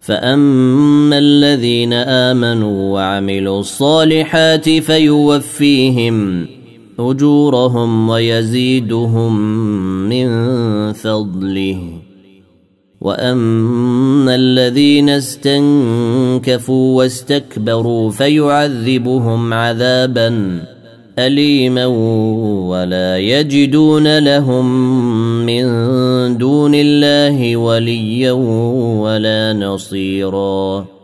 فأما الذين آمنوا وعملوا الصالحات فيوفيهم أجورهم ويزيدهم من فضله، وأما الذين استنكفوا واستكبروا فيعذبهم عذابا أليما ولا يجدون لهم من دون الله وليا ولا نصيرا.